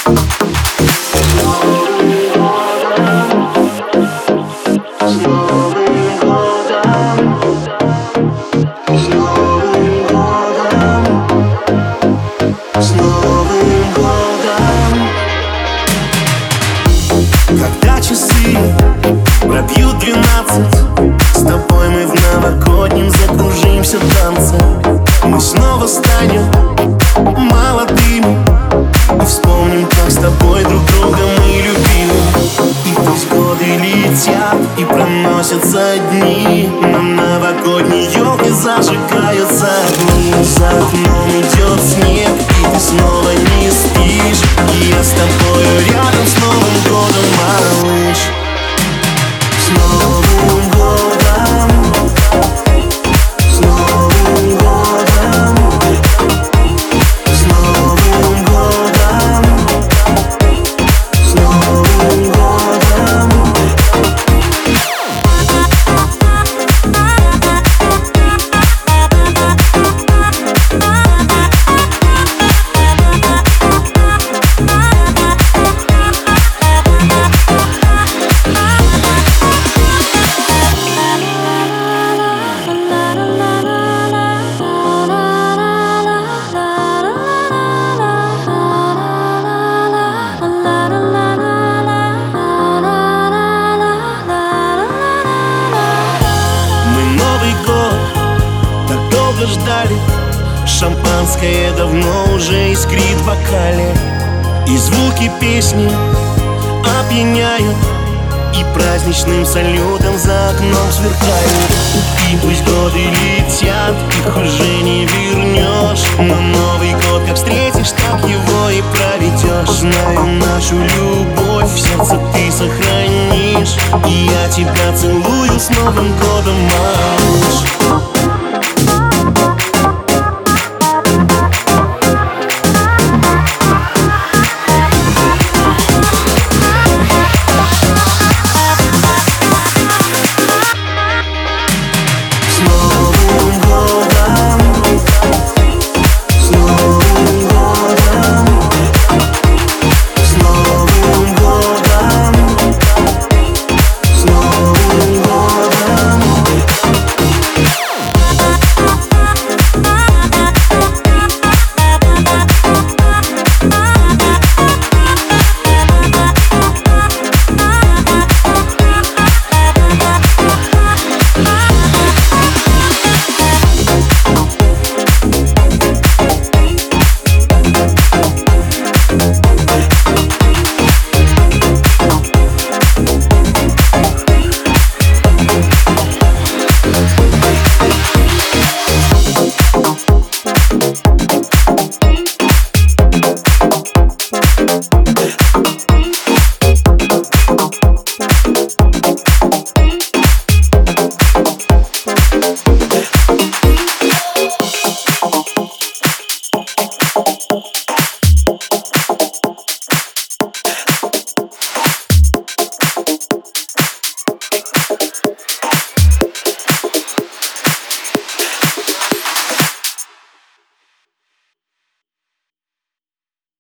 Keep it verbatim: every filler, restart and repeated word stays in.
Когда часы пробьют двенадцать, с тобой мы в новогоднем закружимся в танце. Мы снова станем молодыми и вспомним, как с тобой друг друга мы любили. И пусть годы летят и проносятся дни, на новогодней елке зажигаются огни. За окном идет снег, и ты снова не спишь, и я с тобою рядом. С Новым годом, малыш! С Новым годом! С Новым годом! С Новым годом! С Новым годом! Ждали. Шампанское давно уже искрит в бокале, и звуки песни опьяняют, и праздничным салютом за окном сверкают. И пусть годы летят, их уже не вернешь, но Новый год как встретишь, так его и проведешь. Знаю, нашу любовь в сердце ты сохранишь, и я тебя целую. С Новым годом, малыш!